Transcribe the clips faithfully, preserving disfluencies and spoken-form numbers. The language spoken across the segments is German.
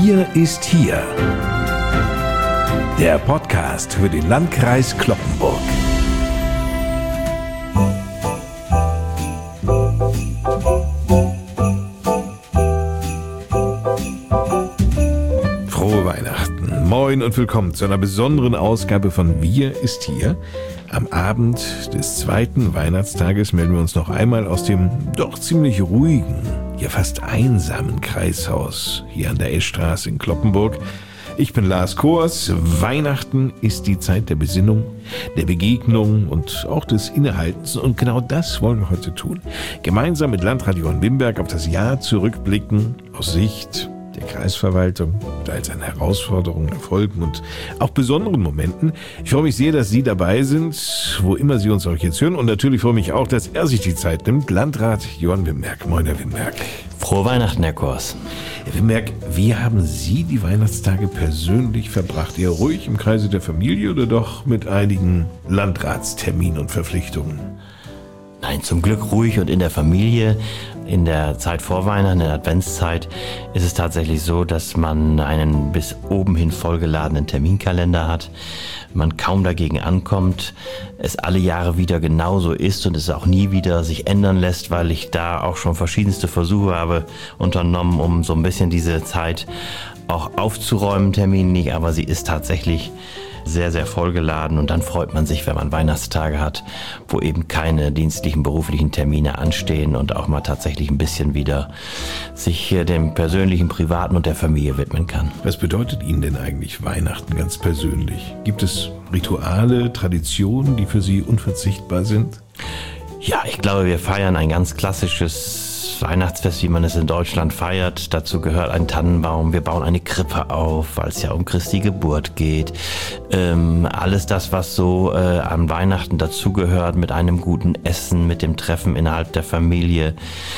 Wir ist hier. Der Podcast für den Landkreis Cloppenburg. Frohe Weihnachten. Moin und willkommen zu einer besonderen Ausgabe von Wir ist hier. Am Abend des zweiten Weihnachtstages melden wir uns noch einmal aus dem doch ziemlich ruhigen, ja fast einsamen Kreishaus hier an der Eschstraße in Cloppenburg. Ich bin Lars Koers. Weihnachten ist die Zeit der Besinnung, der Begegnung und auch des Innehaltens. Und genau das wollen wir heute tun. Gemeinsam mit Landrat Johann Wimberg auf das Jahr zurückblicken, aus Sicht der Kreisverwaltung, mit all seinen Herausforderungen, Erfolgen und auch besonderen Momenten. Ich freue mich sehr, dass Sie dabei sind, wo immer Sie uns auch jetzt hören. Und natürlich freue ich mich auch, dass er sich die Zeit nimmt. Landrat Johann Wimberg. Moin, Herr Wimberg. Frohe Weihnachten, Herr Koers. Herr Wimberg, wie haben Sie die Weihnachtstage persönlich verbracht? Eher ruhig im Kreise der Familie oder doch mit einigen Landratsterminen und Verpflichtungen? Nein, zum Glück ruhig und in der Familie. In der Zeit vor Weihnachten, in der Adventszeit, ist es tatsächlich so, dass man einen bis oben hin vollgeladenen Terminkalender hat. Man kaum dagegen ankommt, es alle Jahre wieder genauso ist und es auch nie wieder sich ändern lässt, weil ich da auch schon verschiedenste Versuche habe unternommen, um so ein bisschen diese Zeit auch aufzuräumen, terminlich, aber sie ist tatsächlich sehr, sehr vollgeladen und dann freut man sich, wenn man Weihnachtstage hat, wo eben keine dienstlichen, beruflichen Termine anstehen und auch mal tatsächlich ein bisschen wieder sich dem persönlichen, privaten und der Familie widmen kann. Was bedeutet Ihnen denn eigentlich Weihnachten ganz persönlich? Gibt es Rituale, Traditionen, die für Sie unverzichtbar sind? Ja, ich glaube, wir feiern ein ganz klassisches Weihnachtsfest, wie man es in Deutschland feiert. Dazu gehört ein Tannenbaum. Wir bauen eine Krippe auf, weil es ja um Christi Geburt geht. Ähm, alles das, was so äh, an Weihnachten dazugehört, mit einem guten Essen, mit dem Treffen innerhalb der Familie.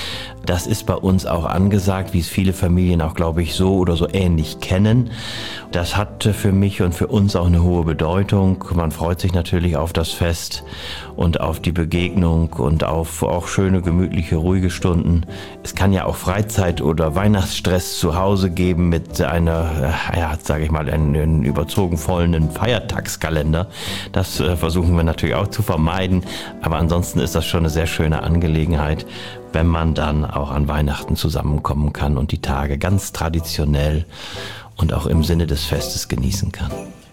Das ist bei uns auch angesagt, wie es viele Familien auch, glaube ich, so oder so ähnlich kennen. Das hat für mich und für uns auch eine hohe Bedeutung. Man freut sich natürlich auf das Fest und auf die Begegnung und auf auch schöne, gemütliche, ruhige Stunden. Es kann ja auch Freizeit oder Weihnachtsstress zu Hause geben mit einer, ja, sage ich mal, einen überzogen vollen Feiertagskalender. Das äh, versuchen wir natürlich auch zu vermeiden. Aber ansonsten ist das schon eine sehr schöne Angelegenheit, wenn man dann auch an Weihnachten zusammenkommen kann und die Tage ganz traditionell und auch im Sinne des Festes genießen kann.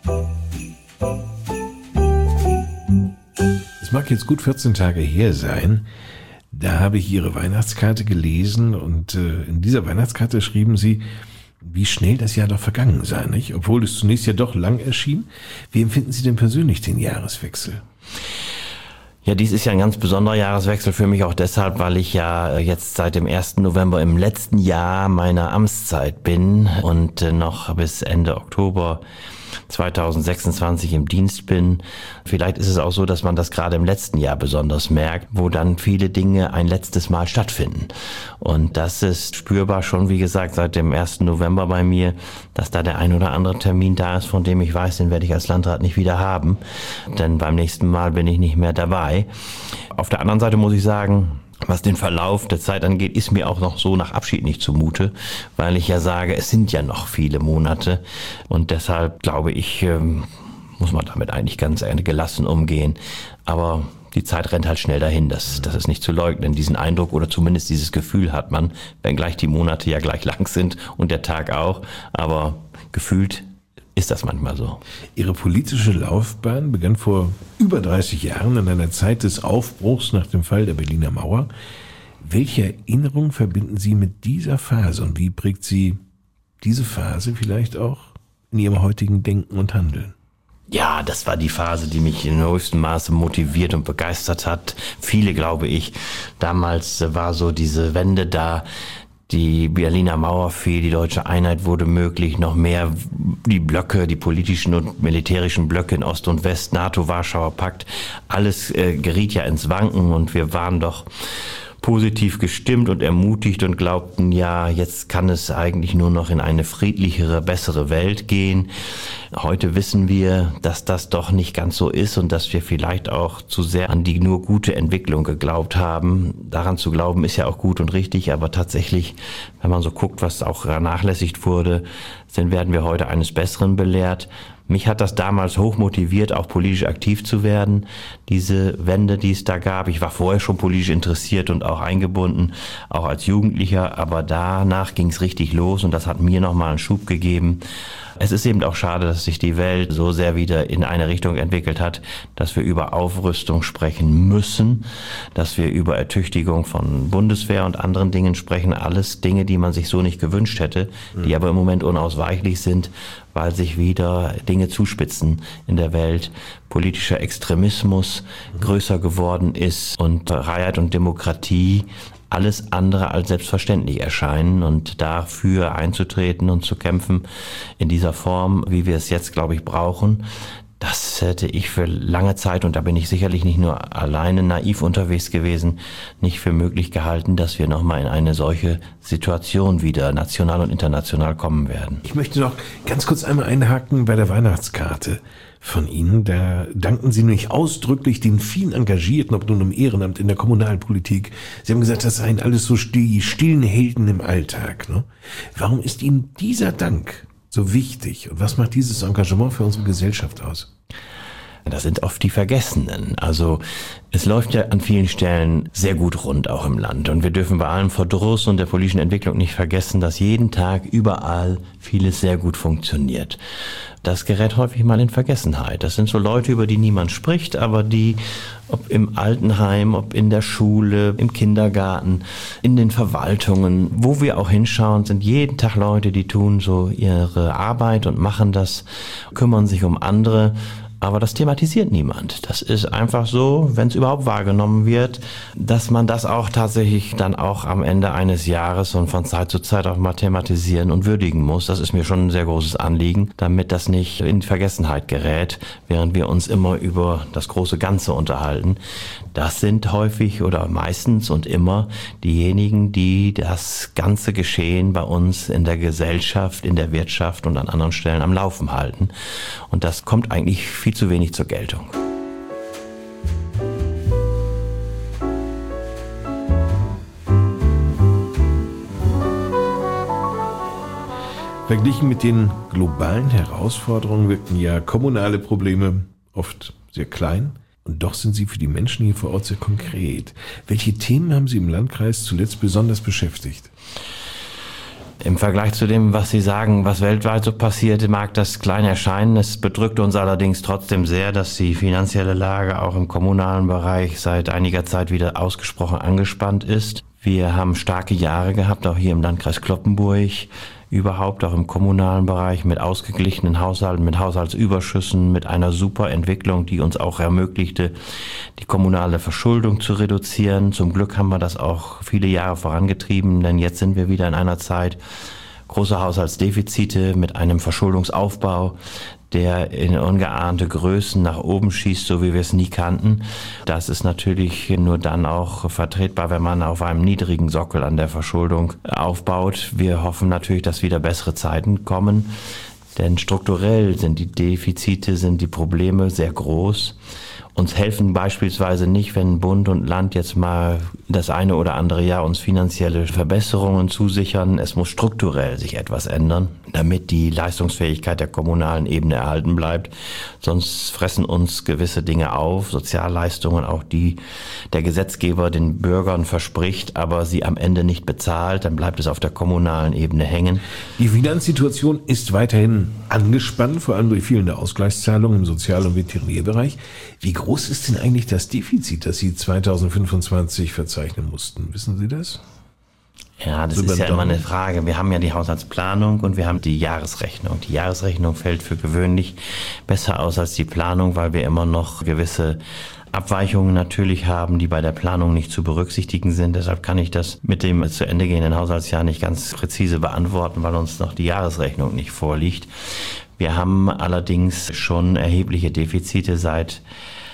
Es mag jetzt gut vierzehn Tage her sein, da habe ich Ihre Weihnachtskarte gelesen und äh, in dieser Weihnachtskarte schrieben Sie, wie schnell das Jahr doch vergangen sei, nicht? Obwohl es zunächst ja doch lang erschien. Wie empfinden Sie denn persönlich den Jahreswechsel? Ja, dies ist ja ein ganz besonderer Jahreswechsel für mich auch deshalb, weil ich ja jetzt seit dem ersten November im letzten Jahr meiner Amtszeit bin und noch bis Ende Oktober zweitausendsechsundzwanzig im Dienst bin. Vielleicht ist es auch so, dass man das gerade im letzten Jahr besonders merkt, wo dann viele Dinge ein letztes Mal stattfinden. Und das ist spürbar schon, wie gesagt, seit dem ersten November bei mir, dass da der ein oder andere Termin da ist, von dem ich weiß, den werde ich als Landrat nicht wieder haben. Denn beim nächsten Mal bin ich nicht mehr dabei. Auf der anderen Seite muss ich sagen, was den Verlauf der Zeit angeht, ist mir auch noch so nach Abschied nicht zumute, weil ich ja sage, es sind ja noch viele Monate und deshalb glaube ich, ähm, muss man damit eigentlich ganz gelassen umgehen. Aber die Zeit rennt halt schnell dahin, das, das ist nicht zu leugnen. Diesen Eindruck oder zumindest dieses Gefühl hat man, wenngleich die Monate ja gleich lang sind und der Tag auch, aber gefühlt ist das manchmal so. Ihre politische Laufbahn begann vor über dreißig Jahren in einer Zeit des Aufbruchs nach dem Fall der Berliner Mauer. Welche Erinnerung verbinden Sie mit dieser Phase und wie prägt Sie diese Phase vielleicht auch in Ihrem heutigen Denken und Handeln? Ja, das war die Phase, die mich in höchstem Maße motiviert und begeistert hat. Viele, glaube ich. Damals war so diese Wende da. Die Berliner Mauer fiel, die deutsche Einheit wurde möglich, noch mehr die Blöcke, die politischen und militärischen Blöcke in Ost und West, NATO, Warschauer Pakt, alles äh, geriet ja ins Wanken und wir waren doch positiv gestimmt und ermutigt und glaubten, ja, jetzt kann es eigentlich nur noch in eine friedlichere, bessere Welt gehen. Heute wissen wir, dass das doch nicht ganz so ist und dass wir vielleicht auch zu sehr an die nur gute Entwicklung geglaubt haben. Daran zu glauben ist ja auch gut und richtig, aber tatsächlich, wenn man so guckt, was auch vernachlässigt wurde, dann werden wir heute eines Besseren belehrt. Mich hat das damals hoch motiviert, auch politisch aktiv zu werden, diese Wende, die es da gab. Ich war vorher schon politisch interessiert und auch eingebunden, auch als Jugendlicher, aber danach ging es richtig los und das hat mir nochmal einen Schub gegeben. Es ist eben auch schade, dass sich die Welt so sehr wieder in eine Richtung entwickelt hat, dass wir über Aufrüstung sprechen müssen, dass wir über Ertüchtigung von Bundeswehr und anderen Dingen sprechen. Alles Dinge, die man sich so nicht gewünscht hätte, die aber im Moment unausweichlich sind, weil sich wieder Dinge zuspitzen in der Welt. Politischer Extremismus größer geworden ist und Freiheit und Demokratie alles andere als selbstverständlich erscheinen und dafür einzutreten und zu kämpfen in dieser Form, wie wir es jetzt, glaube ich, brauchen. Das hätte ich für lange Zeit, und da bin ich sicherlich nicht nur alleine naiv unterwegs gewesen, nicht für möglich gehalten, dass wir nochmal in eine solche Situation wieder national und international kommen werden. Ich möchte noch ganz kurz einmal einhaken bei der Weihnachtskarte von Ihnen. Da danken Sie nämlich ausdrücklich den vielen Engagierten, ob nun im Ehrenamt, in der Kommunalpolitik. Sie haben gesagt, das seien alles so die stillen Helden im Alltag. Ne? Warum ist Ihnen dieser Dank so wichtig? Und was macht dieses Engagement für unsere Gesellschaft aus? Das sind oft die Vergessenen. Also es läuft ja an vielen Stellen sehr gut rund, auch im Land. Und wir dürfen bei allem Verdruss und der politischen Entwicklung nicht vergessen, dass jeden Tag überall vieles sehr gut funktioniert. Das gerät häufig mal in Vergessenheit. Das sind so Leute, über die niemand spricht, aber die, ob im Altenheim, ob in der Schule, im Kindergarten, in den Verwaltungen, wo wir auch hinschauen, sind jeden Tag Leute, die tun so ihre Arbeit und machen das, kümmern sich um andere. Aber das thematisiert niemand. Das ist einfach so, wenn es überhaupt wahrgenommen wird, dass man das auch tatsächlich dann auch am Ende eines Jahres und von Zeit zu Zeit auch mal thematisieren und würdigen muss. Das ist mir schon ein sehr großes Anliegen, damit das nicht in Vergessenheit gerät, während wir uns immer über das große Ganze unterhalten. Das sind häufig oder meistens und immer diejenigen, die das ganze Geschehen bei uns in der Gesellschaft, in der Wirtschaft und an anderen Stellen am Laufen halten. Und das kommt eigentlich viel zu wenig zur Geltung. Verglichen mit den globalen Herausforderungen wirken ja kommunale Probleme oft sehr klein. Und doch sind sie für die Menschen hier vor Ort sehr konkret. Welche Themen haben Sie im Landkreis zuletzt besonders beschäftigt? Im Vergleich zu dem, was Sie sagen, was weltweit so passiert, mag das klein erscheinen. Es bedrückt uns allerdings trotzdem sehr, dass die finanzielle Lage auch im kommunalen Bereich seit einiger Zeit wieder ausgesprochen angespannt ist. Wir haben starke Jahre gehabt, auch hier im Landkreis Cloppenburg, überhaupt auch im kommunalen Bereich mit ausgeglichenen Haushalten, mit Haushaltsüberschüssen, mit einer super Entwicklung, die uns auch ermöglichte, die kommunale Verschuldung zu reduzieren. Zum Glück haben wir das auch viele Jahre vorangetrieben, denn jetzt sind wir wieder in einer Zeit großer Haushaltsdefizite mit einem Verschuldungsaufbau, der in ungeahnte Größen nach oben schießt, so wie wir es nie kannten. Das ist natürlich nur dann auch vertretbar, wenn man auf einem niedrigen Sockel an der Verschuldung aufbaut. Wir hoffen natürlich, dass wieder bessere Zeiten kommen, denn strukturell sind die Defizite, sind die Probleme sehr groß. Uns helfen beispielsweise nicht, wenn Bund und Land jetzt mal das eine oder andere Jahr uns finanzielle Verbesserungen zusichern. Es muss strukturell sich etwas ändern, damit die Leistungsfähigkeit der kommunalen Ebene erhalten bleibt. Sonst fressen uns gewisse Dinge auf, Sozialleistungen, auch die der Gesetzgeber den Bürgern verspricht, aber sie am Ende nicht bezahlt. Dann bleibt es auf der kommunalen Ebene hängen. Die Finanzsituation ist weiterhin angespannt, vor allem durch fehlende Ausgleichszahlungen im Sozial- und Veterinärbereich. Wie groß ist denn eigentlich das Defizit, das Sie zweitausendfünfundzwanzig verzeichnen mussten? Wissen Sie das? Ja, das ist ja immer eine Frage. Wir haben ja die Haushaltsplanung und wir haben die Jahresrechnung. Die Jahresrechnung fällt für gewöhnlich besser aus als die Planung, weil wir immer noch gewisse Abweichungen natürlich haben, die bei der Planung nicht zu berücksichtigen sind. Deshalb kann ich das mit dem zu Ende gehenden Haushaltsjahr nicht ganz präzise beantworten, weil uns noch die Jahresrechnung nicht vorliegt. Wir haben allerdings schon erhebliche Defizite seit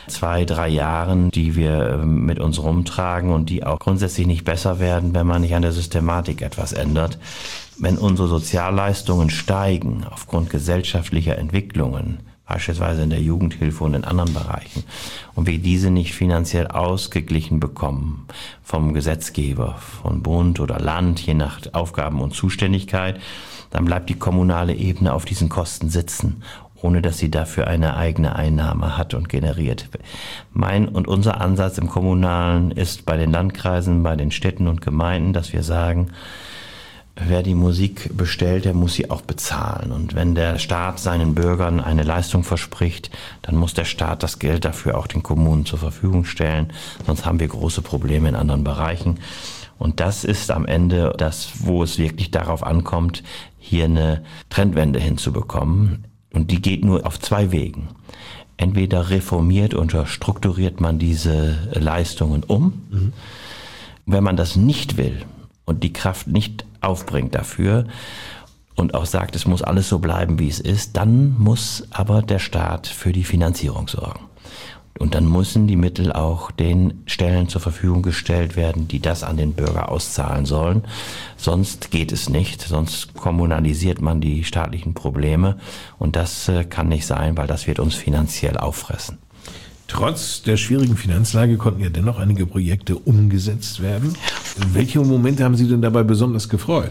zwei, drei Jahren, die wir mit uns rumtragen und die auch grundsätzlich nicht besser werden, wenn man nicht an der Systematik etwas ändert. Wenn unsere Sozialleistungen steigen aufgrund gesellschaftlicher Entwicklungen, beispielsweise in der Jugendhilfe und in anderen Bereichen, und wir diese nicht finanziell ausgeglichen bekommen vom Gesetzgeber, von Bund oder Land, je nach Aufgaben und Zuständigkeit, dann bleibt die kommunale Ebene auf diesen Kosten sitzen, ohne dass sie dafür eine eigene Einnahme hat und generiert. Mein und unser Ansatz im Kommunalen ist bei den Landkreisen, bei den Städten und Gemeinden, dass wir sagen, wer die Musik bestellt, der muss sie auch bezahlen. Und wenn der Staat seinen Bürgern eine Leistung verspricht, dann muss der Staat das Geld dafür auch den Kommunen zur Verfügung stellen. Sonst haben wir große Probleme in anderen Bereichen. Und das ist am Ende das, wo es wirklich darauf ankommt, hier eine Trendwende hinzubekommen. Und die geht nur auf zwei Wegen. Entweder reformiert oder strukturiert man diese Leistungen um. Mhm. Wenn man das nicht will und die Kraft nicht aufbringt dafür und auch sagt, es muss alles so bleiben, wie es ist, dann muss aber der Staat für die Finanzierung sorgen. Und dann müssen die Mittel auch den Stellen zur Verfügung gestellt werden, die das an den Bürger auszahlen sollen. Sonst geht es nicht, sonst kommunalisiert man die staatlichen Probleme und das kann nicht sein, weil das wird uns finanziell auffressen. Trotz der schwierigen Finanzlage konnten ja dennoch einige Projekte umgesetzt werden. Welche Momente haben Sie denn dabei besonders gefreut?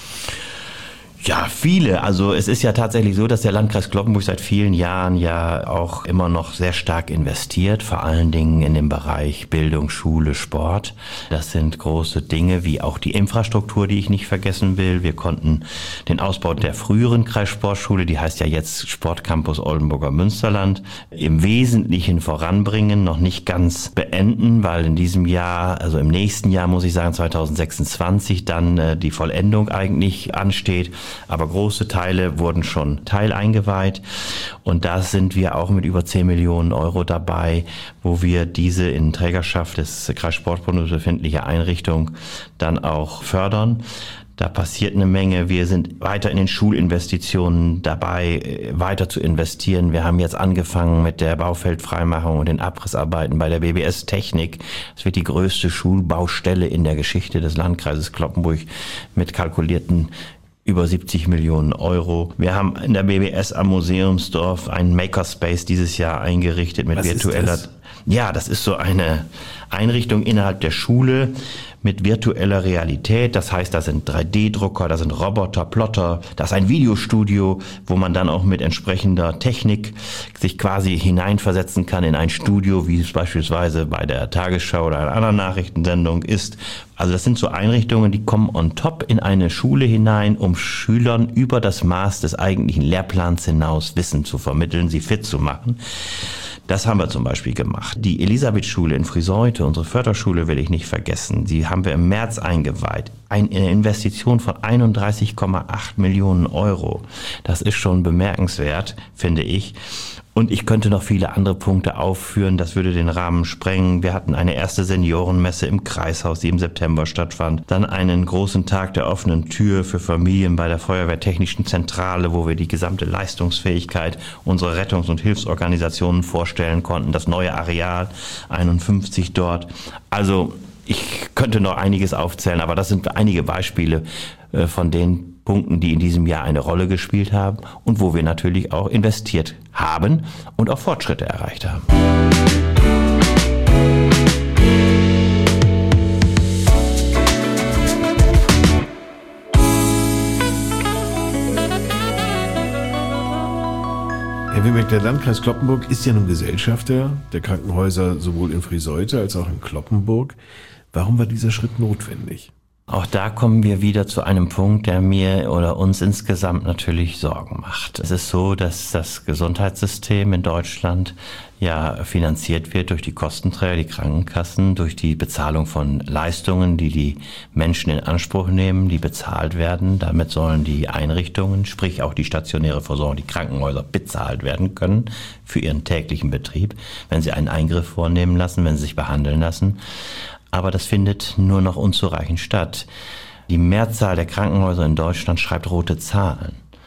Ja, viele. Also es ist ja tatsächlich so, dass der Landkreis Cloppenburg seit vielen Jahren ja auch immer noch sehr stark investiert, vor allen Dingen in dem Bereich Bildung, Schule, Sport. Das sind große Dinge, wie auch die Infrastruktur, die ich nicht vergessen will. Wir konnten den Ausbau der früheren Kreissportschule, die heißt ja jetzt Sportcampus Oldenburger Münsterland, im Wesentlichen voranbringen, noch nicht ganz beenden, weil in diesem Jahr, also im nächsten Jahr muss ich sagen, zwanzig sechsundzwanzig, dann äh, die Vollendung eigentlich ansteht. Aber große Teile wurden schon teileingeweiht und da sind wir auch mit über zehn Millionen Euro dabei, wo wir diese in Trägerschaft des Kreissportbundes befindliche Einrichtung dann auch fördern. Da passiert eine Menge. Wir sind weiter in den Schulinvestitionen dabei, weiter zu investieren. Wir haben jetzt angefangen mit der Baufeldfreimachung und den Abrissarbeiten bei der B B S Technik. Es wird die größte Schulbaustelle in der Geschichte des Landkreises Cloppenburg mit kalkulierten über siebzig Millionen Euro. Wir haben in der B B S am Museumsdorf einen Makerspace dieses Jahr eingerichtet mit Was virtueller... ist das? Ja, das ist so eine Einrichtung innerhalb der Schule mit virtueller Realität. Das heißt, da sind drei D Drucker, da sind Roboter, Plotter, da ist ein Videostudio, wo man dann auch mit entsprechender Technik sich quasi hineinversetzen kann in ein Studio, wie es beispielsweise bei der Tagesschau oder einer anderen Nachrichtensendung ist. Also das sind so Einrichtungen, die kommen on top in eine Schule hinein, um Schülern über das Maß des eigentlichen Lehrplans hinaus Wissen zu vermitteln, sie fit zu machen. Das haben wir zum Beispiel gemacht. Die Elisabeth-Schule in Friseute, unsere Förderschule, will ich nicht vergessen. Die haben wir im März eingeweiht. Eine Investition von einunddreißig Komma acht Millionen Euro. Das ist schon bemerkenswert, finde ich. Und ich könnte noch viele andere Punkte aufführen, das würde den Rahmen sprengen. Wir hatten eine erste Seniorenmesse im Kreishaus, die im September stattfand. Dann einen großen Tag der offenen Tür für Familien bei der Feuerwehrtechnischen Zentrale, wo wir die gesamte Leistungsfähigkeit unserer Rettungs- und Hilfsorganisationen vorstellen konnten. Das neue Areal einundfünfzig dort. Also ich könnte noch einiges aufzählen, aber das sind einige Beispiele äh, von den Punkten, die in diesem Jahr eine Rolle gespielt haben und wo wir natürlich auch investiert haben und auch Fortschritte erreicht haben. Herr Wimmeck, der Landkreis Cloppenburg ist ja nun Gesellschafter der Krankenhäuser sowohl in Friseute als auch in Cloppenburg. Warum war dieser Schritt notwendig? Auch da kommen wir wieder zu einem Punkt, der mir oder uns insgesamt natürlich Sorgen macht. Es ist so, dass das Gesundheitssystem in Deutschland ja finanziert wird durch die Kostenträger, die Krankenkassen, durch die Bezahlung von Leistungen, die die Menschen in Anspruch nehmen, die bezahlt werden. Damit sollen die Einrichtungen, sprich auch die stationäre Versorgung, die Krankenhäuser bezahlt werden können für ihren täglichen Betrieb, wenn sie einen Eingriff vornehmen lassen, wenn sie sich behandeln lassen. Aber das findet nur noch unzureichend statt. Die Mehrzahl der Krankenhäuser in Deutschland schreibt rote Zahlen.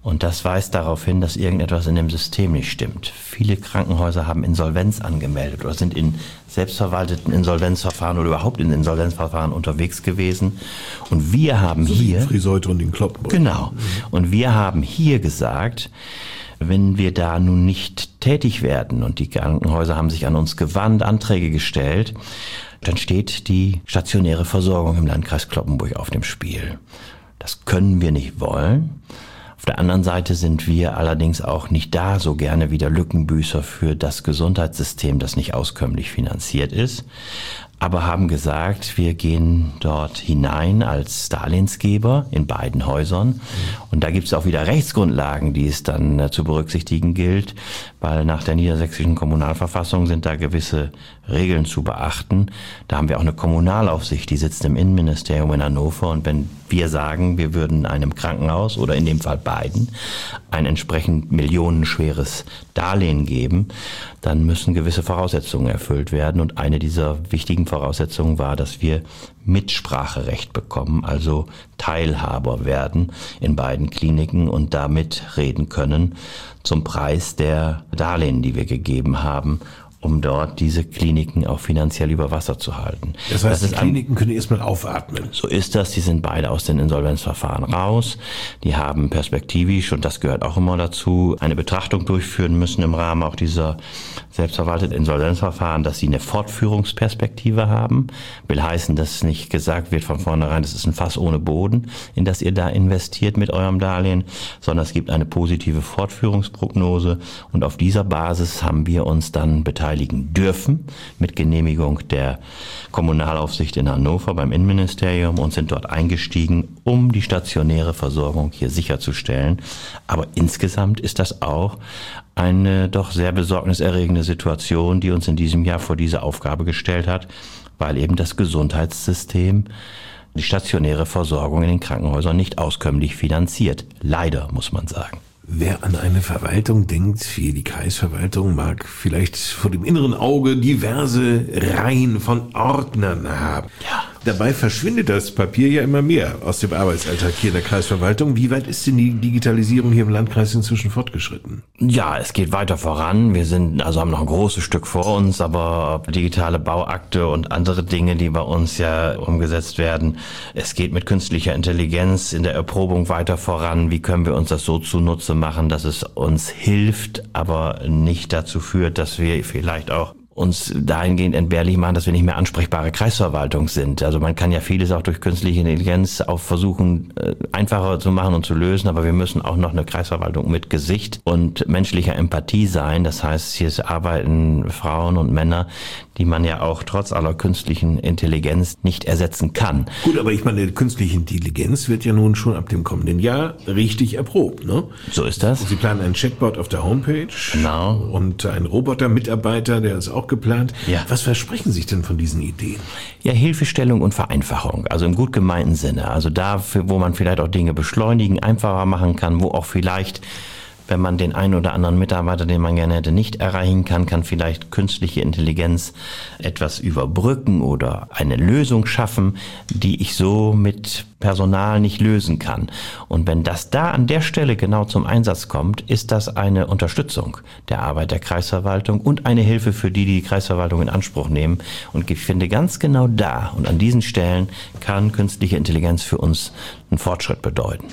Und das weist darauf hin, dass irgendetwas in dem System nicht stimmt. Viele Krankenhäuser haben Insolvenz angemeldet oder sind in selbstverwalteten Insolvenzverfahren oder überhaupt in Insolvenzverfahren unterwegs gewesen. Und wir haben so hier... Friseute und den Kloppenburg. Genau. Und wir haben hier gesagt, wenn wir da nun nicht tätig werden, und die Krankenhäuser haben sich an uns gewandt, Anträge gestellt, dann steht die stationäre Versorgung im Landkreis Cloppenburg auf dem Spiel. Das können wir nicht wollen. Auf der anderen Seite sind wir allerdings auch nicht da so gerne wieder Lückenbüßer für das Gesundheitssystem, das nicht auskömmlich finanziert ist, aber haben gesagt, wir gehen dort hinein als Darlehensgeber in beiden Häusern. Und da gibt es auch wieder Rechtsgrundlagen, die es dann äh, zu berücksichtigen gilt, weil nach der niedersächsischen Kommunalverfassung sind da gewisse Regeln zu beachten. Da haben wir auch eine Kommunalaufsicht, die sitzt im Innenministerium in Hannover. Und wenn wir sagen, wir würden einem Krankenhaus oder in dem Fall beiden ein entsprechend millionenschweres Darlehen geben, dann müssen gewisse Voraussetzungen erfüllt werden. Und eine dieser wichtigen Voraussetzungen war, dass wir Mitspracherecht bekommen, also Teilhaber werden in beiden Kliniken und damit reden können zum Preis der Darlehen, die wir gegeben haben, um dort diese Kliniken auch finanziell über Wasser zu halten. Das heißt, das die Kliniken können erstmal aufatmen. So ist das. Die sind beide aus den Insolvenzverfahren raus. Die haben perspektivisch, und das gehört auch immer dazu, eine Betrachtung durchführen müssen im Rahmen auch dieser selbstverwalteten Insolvenzverfahren, dass sie eine Fortführungsperspektive haben. Will heißen, dass nicht gesagt wird von vornherein, das ist ein Fass ohne Boden, in das ihr da investiert mit eurem Darlehen, sondern es gibt eine positive Fortführungsprognose. Und auf dieser Basis haben wir uns dann beteiligt dürfen mit Genehmigung der Kommunalaufsicht in Hannover beim Innenministerium und sind dort eingestiegen, um die stationäre Versorgung hier sicherzustellen. Aber insgesamt ist das auch eine doch sehr besorgniserregende Situation, die uns in diesem Jahr vor diese Aufgabe gestellt hat, weil eben das Gesundheitssystem die stationäre Versorgung in den Krankenhäusern nicht auskömmlich finanziert. Leider, muss man sagen. Wer an eine Verwaltung denkt, wie die Kreisverwaltung, mag vielleicht vor dem inneren Auge diverse Reihen von Ordnern haben. Ja. Dabei verschwindet das Papier ja immer mehr aus dem Arbeitsalltag hier in der Kreisverwaltung. Wie weit ist denn die Digitalisierung hier im Landkreis inzwischen fortgeschritten? Ja, es geht weiter voran. Wir sind, also haben noch ein großes Stück vor uns, aber digitale Bauakte und andere Dinge, die bei uns ja umgesetzt werden. Es geht mit künstlicher Intelligenz in der Erprobung weiter voran. Wie können wir uns das so zunutze machen, dass es uns hilft, aber nicht dazu führt, dass wir vielleicht auch uns dahingehend entbehrlich machen, dass wir nicht mehr ansprechbare Kreisverwaltung sind. Also man kann ja vieles auch durch künstliche Intelligenz auch versuchen, einfacher zu machen und zu lösen, aber wir müssen auch noch eine Kreisverwaltung mit Gesicht und menschlicher Empathie sein. Das heißt, hier arbeiten Frauen und Männer, die man ja auch trotz aller künstlichen Intelligenz nicht ersetzen kann. Gut, aber ich meine, künstliche Intelligenz wird ja nun schon ab dem kommenden Jahr richtig erprobt, ne? So ist das. Sie planen einen Chatbot auf der Homepage. Genau. Und einen Roboter-Mitarbeiter, der ist auch geplant. Ja. Was versprechen sich denn von diesen Ideen? Ja, Hilfestellung und Vereinfachung, also im gut gemeinten Sinne. Also dafür, wo man vielleicht auch Dinge beschleunigen, einfacher machen kann, wo auch vielleicht, wenn man den einen oder anderen Mitarbeiter, den man gerne hätte, nicht erreichen kann, kann vielleicht künstliche Intelligenz etwas überbrücken oder eine Lösung schaffen, die ich so mit Personal nicht lösen kann. Und wenn das da an der Stelle genau zum Einsatz kommt, ist das eine Unterstützung der Arbeit der Kreisverwaltung und eine Hilfe für die, die die Kreisverwaltung in Anspruch nehmen. Und ich finde, ganz genau da und an diesen Stellen kann künstliche Intelligenz für uns einen Fortschritt bedeuten.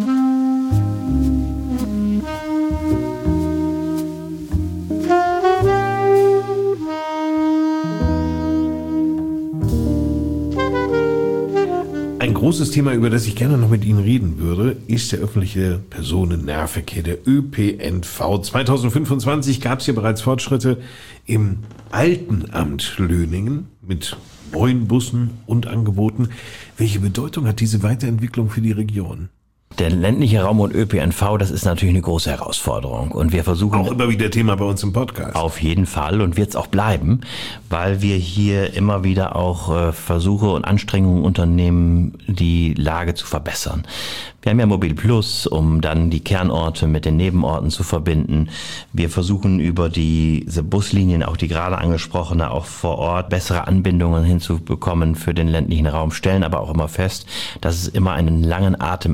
Ein großes Thema, über das ich gerne noch mit Ihnen reden würde, ist der öffentliche Personennahverkehr, der Ö P N V. zwanzig fünfundzwanzig gab es hier bereits Fortschritte im alten Amt Löningen mit neuen Bussen und Angeboten. Welche Bedeutung hat diese Weiterentwicklung für die Region? Der ländliche Raum und Ö P N V, das ist natürlich eine große Herausforderung. Und wir versuchen... Auch immer wieder Thema bei uns im Podcast. Auf jeden Fall und wird es auch bleiben, weil wir hier immer wieder auch äh, Versuche und Anstrengungen unternehmen, die Lage zu verbessern. Wir haben ja Mobil Plus, um dann die Kernorte mit den Nebenorten zu verbinden. Wir versuchen über diese Buslinien, auch die gerade angesprochene, auch vor Ort bessere Anbindungen hinzubekommen für den ländlichen Raum, stellen aber auch immer fest, dass es immer einen langen Atem erfordert,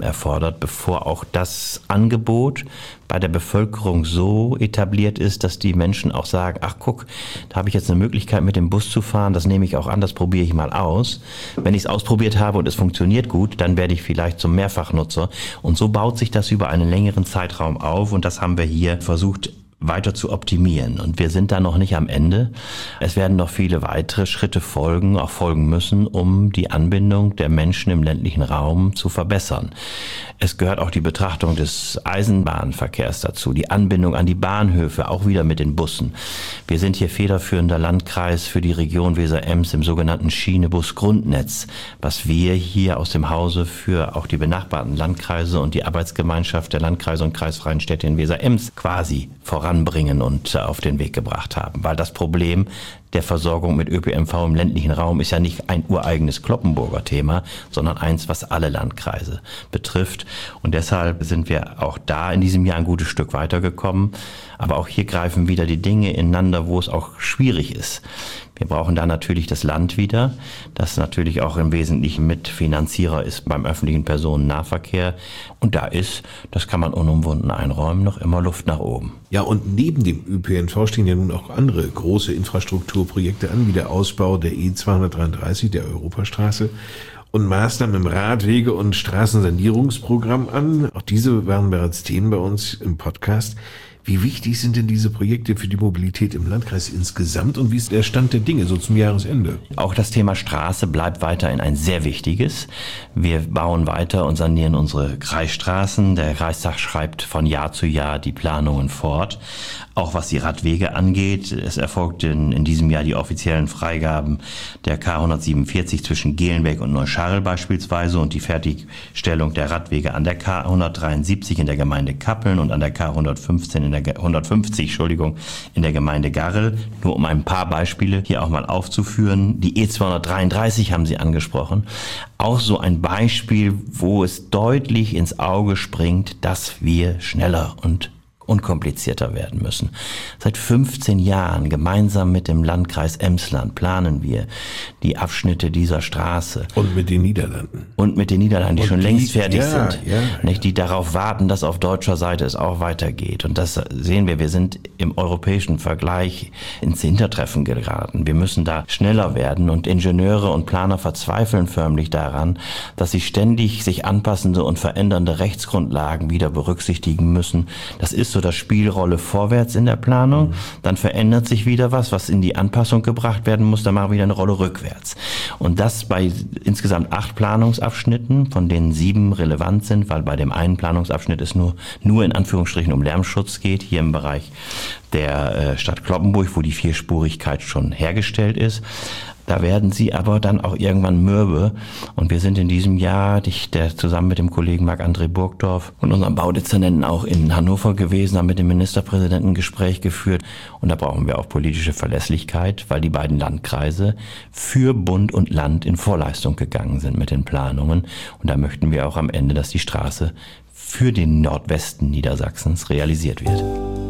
gefordert, bevor auch das Angebot bei der Bevölkerung so etabliert ist, dass die Menschen auch sagen, ach guck, da habe ich jetzt eine Möglichkeit mit dem Bus zu fahren, das nehme ich auch an, das probiere ich mal aus. Wenn ich es ausprobiert habe und es funktioniert gut, dann werde ich vielleicht zum Mehrfachnutzer. Und so baut sich das über einen längeren Zeitraum auf und das haben wir hier versucht weiter zu optimieren. Und wir sind da noch nicht am Ende. Es werden noch viele weitere Schritte folgen, auch folgen müssen, um die Anbindung der Menschen im ländlichen Raum zu verbessern. Es gehört auch die Betrachtung des Eisenbahnverkehrs dazu, die Anbindung an die Bahnhöfe, auch wieder mit den Bussen. Wir sind hier federführender Landkreis für die Region Weser-Ems im sogenannten Schienebus-Grundnetz, was wir hier aus dem Hause für auch die benachbarten Landkreise und die Arbeitsgemeinschaft der Landkreise und kreisfreien Städte in Weser-Ems quasi voranbringen und auf den Weg gebracht haben. Weil das Problem der Versorgung mit Ö P N V im ländlichen Raum ist ja nicht ein ureigenes Cloppenburger Thema, sondern eins, was alle Landkreise betrifft. Und deshalb sind wir auch da in diesem Jahr ein gutes Stück weitergekommen. Aber auch hier greifen wieder die Dinge ineinander, wo es auch schwierig ist. Wir brauchen da natürlich das Land wieder, das natürlich auch im Wesentlichen Mitfinanzierer ist beim öffentlichen Personennahverkehr. Und da ist, das kann man unumwunden einräumen, noch immer Luft nach oben. Ja, und neben dem Ö P N V stehen ja nun auch andere große Infrastrukturprojekte an, wie der Ausbau der E zweihundertdreiunddreißig, der Europastraße, und Maßnahmen im Radwege- und Straßensanierungsprogramm an. Auch diese waren bereits Themen bei uns im Podcast. Wie wichtig sind denn diese Projekte für die Mobilität im Landkreis insgesamt und wie ist der Stand der Dinge so zum Jahresende? Auch das Thema Straße bleibt weiterhin ein sehr wichtiges. Wir bauen weiter und sanieren unsere Kreisstraßen. Der Kreistag schreibt von Jahr zu Jahr die Planungen fort. Auch was die Radwege angeht, es erfolgt in, in diesem Jahr die offiziellen Freigaben der K hundertsiebenundvierzig zwischen Gelenbeck und Neuscharl beispielsweise und die Fertigstellung der Radwege an der K hundertdreiundsiebzig in der Gemeinde Kappeln und an der K hundertfünfzehn in der hundertfünfzig, Entschuldigung, in der Gemeinde Garrel. Nur um ein paar Beispiele hier auch mal aufzuführen. Die E zweihundertdreiunddreißig haben Sie angesprochen. Auch so ein Beispiel, wo es deutlich ins Auge springt, dass wir schneller und unkomplizierter werden müssen. Seit fünfzehn Jahren gemeinsam mit dem Landkreis Emsland planen wir die Abschnitte dieser Straße. Und mit den Niederlanden. Und mit den Niederlanden, die und schon die, längst fertig ja, sind. Ja, nicht, ja. Die darauf warten, dass auf deutscher Seite es auch weitergeht. Und das sehen wir. Wir sind im europäischen Vergleich ins Hintertreffen geraten. Wir müssen da schneller werden. Und Ingenieure und Planer verzweifeln förmlich daran, dass sie ständig sich anpassende und verändernde Rechtsgrundlagen wieder berücksichtigen müssen. Das ist so das Spielrolle vorwärts in der Planung, mhm. Dann verändert sich wieder was, was in die Anpassung gebracht werden muss, dann machen wir wieder eine Rolle rückwärts. Und das bei insgesamt acht Planungsabschnitten, von denen sieben relevant sind, weil bei dem einen Planungsabschnitt es nur, nur in Anführungsstrichen um Lärmschutz geht, hier im Bereich der äh, Stadt Cloppenburg, wo die Vierspurigkeit schon hergestellt ist. Da werden sie aber dann auch irgendwann mürbe. Und wir sind in diesem Jahr, ich, der, zusammen mit dem Kollegen Marc-André Burgdorf und unserem Baudezernenten auch in Hannover gewesen, haben mit dem Ministerpräsidenten ein Gespräch geführt. Und da brauchen wir auch politische Verlässlichkeit, weil die beiden Landkreise für Bund und Land in Vorleistung gegangen sind mit den Planungen. Und da möchten wir auch am Ende, dass die Straße für den Nordwesten Niedersachsens realisiert wird.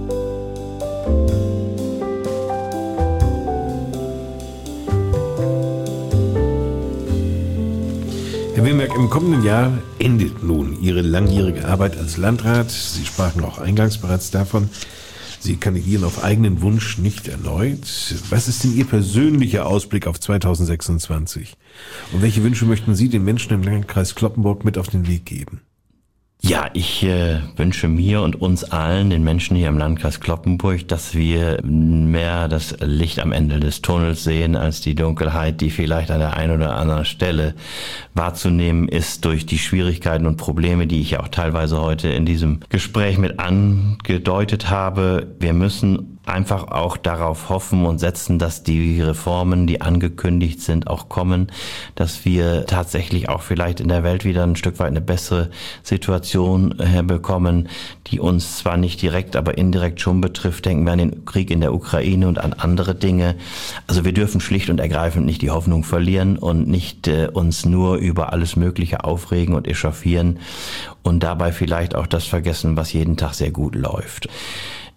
Herr Wilmerk, im kommenden Jahr endet nun Ihre langjährige Arbeit als Landrat. Sie sprachen auch eingangs bereits davon, Sie kandidieren auf eigenen Wunsch nicht erneut. Was ist denn Ihr persönlicher Ausblick auf zweitausendsechsundzwanzig? Und welche Wünsche möchten Sie den Menschen im Landkreis Cloppenburg mit auf den Weg geben? Ja, ich äh, wünsche mir und uns allen, den Menschen hier im Landkreis Cloppenburg, dass wir mehr das Licht am Ende des Tunnels sehen, als die Dunkelheit, die vielleicht an der einen oder anderen Stelle wahrzunehmen ist durch die Schwierigkeiten und Probleme, die ich ja auch teilweise heute in diesem Gespräch mit angedeutet habe. Wir müssen einfach auch darauf hoffen und setzen, dass die Reformen, die angekündigt sind, auch kommen, dass wir tatsächlich auch vielleicht in der Welt wieder ein Stück weit eine bessere Situation herbekommen, die uns zwar nicht direkt, aber indirekt schon betrifft. Denken wir an den Krieg in der Ukraine und an andere Dinge. Also wir dürfen schlicht und ergreifend nicht die Hoffnung verlieren und nicht äh, uns nur über alles Mögliche aufregen und echauffieren und dabei vielleicht auch das vergessen, was jeden Tag sehr gut läuft.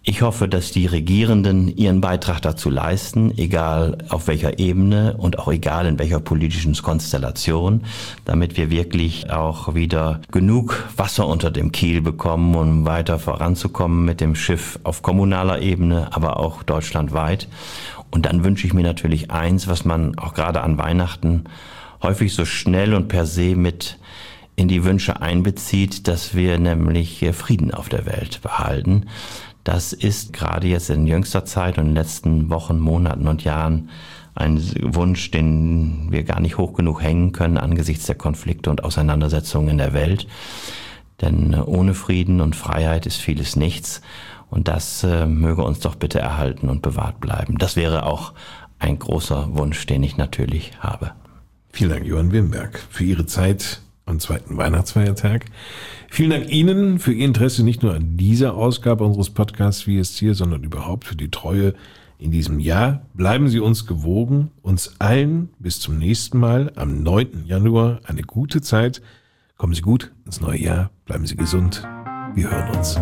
Ich hoffe, dass die Regierenden ihren Beitrag dazu leisten, egal auf welcher Ebene und auch egal in welcher politischen Konstellation, damit wir wirklich auch wieder genug Wasser unter dem Kiel bekommen, um weiter voranzukommen mit dem Schiff auf kommunaler Ebene, aber auch deutschlandweit. Und dann wünsche ich mir natürlich eins, was man auch gerade an Weihnachten häufig so schnell und per se mit in die Wünsche einbezieht, dass wir nämlich Frieden auf der Welt behalten. Das ist gerade jetzt in jüngster Zeit und in den letzten Wochen, Monaten und Jahren ein Wunsch, den wir gar nicht hoch genug hängen können angesichts der Konflikte und Auseinandersetzungen in der Welt. Denn ohne Frieden und Freiheit ist vieles nichts. Und das äh, möge uns doch bitte erhalten und bewahrt bleiben. Das wäre auch ein großer Wunsch, den ich natürlich habe. Vielen Dank, Johann Wimberg, für Ihre Zeit am zweiten Weihnachtsfeiertag. Vielen Dank Ihnen für Ihr Interesse nicht nur an dieser Ausgabe unseres Podcasts Wie ist hier, sondern überhaupt für die Treue in diesem Jahr. Bleiben Sie uns gewogen. Uns allen bis zum nächsten Mal am neunten Januar eine gute Zeit. Kommen Sie gut ins neue Jahr. Bleiben Sie gesund. Wir hören uns.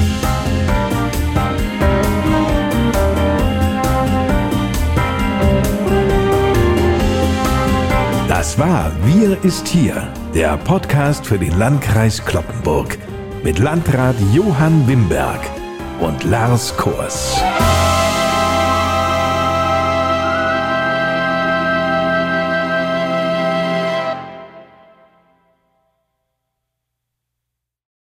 Das war Wir ist hier, der Podcast für den Landkreis Cloppenburg mit Landrat Johann Wimberg und Lars Kors.